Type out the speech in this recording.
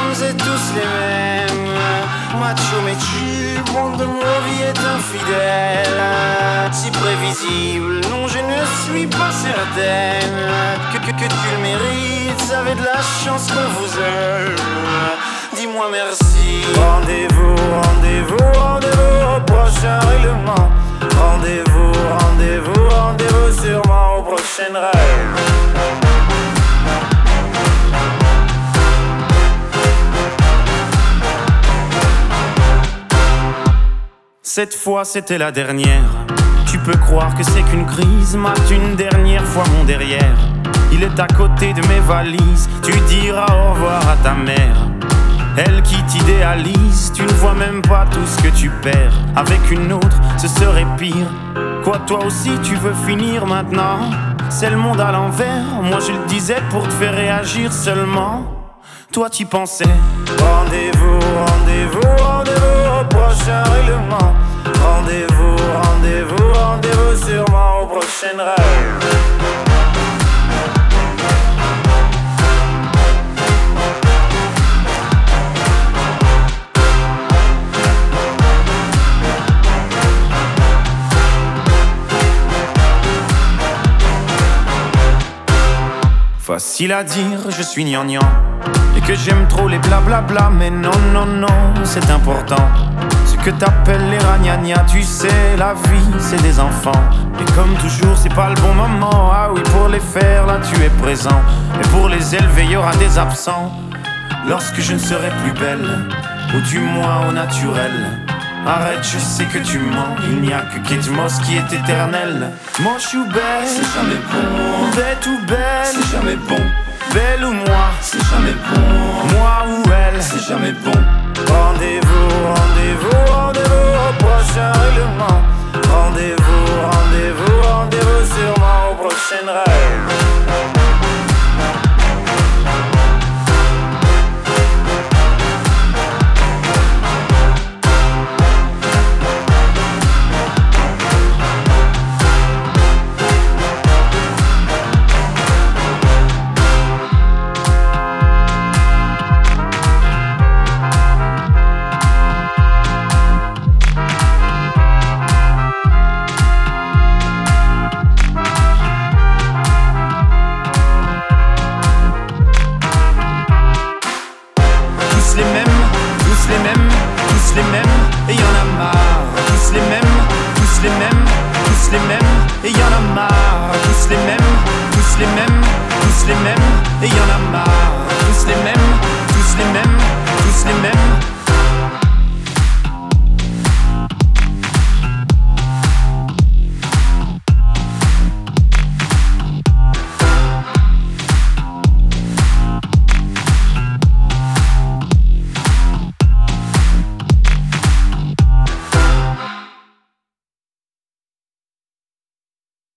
sommes tous les mêmes. Macho mais tu, monde de mon vie est infidèle. Si prévisible, non je ne suis pas certaine que tu le mérites, avez de la chance qu'on vous aime. Dis-moi merci. Rendez-vous, rendez-vous, rendez-vous au prochain règlement. Rendez-vous, rendez-vous, rendez-vous sûrement au prochain rêve. Cette fois c'était la dernière. Tu peux croire que c'est qu'une crise. Mate une dernière fois mon derrière. Il est à côté de mes valises. Tu diras au revoir à ta mère. Elle qui t'idéalise. Tu ne vois même pas tout ce que tu perds. Avec une autre ce serait pire. Quoi toi aussi tu veux finir maintenant? C'est le monde à l'envers. Moi je le disais pour te faire réagir seulement. Toi t'y pensais. Rendez-vous, rendez-vous, rendez-vous au prochain règlement. Rendez-vous, rendez-vous, rendez-vous sûrement au prochain rêve. Facile à dire, je suis gnangnan et que j'aime trop les blablabla. Mais non, non, non, c'est important. Ce que t'appelles les ragnagnas, tu sais, la vie, c'est des enfants. Et comme toujours, c'est pas le bon moment. Ah oui, pour les faire, là, tu es présent. Et pour les élever, y aura des absents. Lorsque je ne serai plus belle, ou du moins au naturel. Arrête, je sais que tu mens. Il n'y a que Kate Moss qui est éternelle. Moche ou belle, c'est jamais bon. Bête ou belle, c'est jamais bon. Belle ou moi, c'est jamais bon. Moi ou elle, c'est jamais bon. Rendez-vous, rendez-vous, rendez-vous au prochain règlement. Rendez-vous, rendez-vous, rendez-vous sûrement au prochain rêve. Les mêmes, et y'en a marre. Tous les mêmes, tous les mêmes, tous les mêmes, et y'en a marre. Tous les mêmes, tous les mêmes, tous les mêmes, et y'en a marre.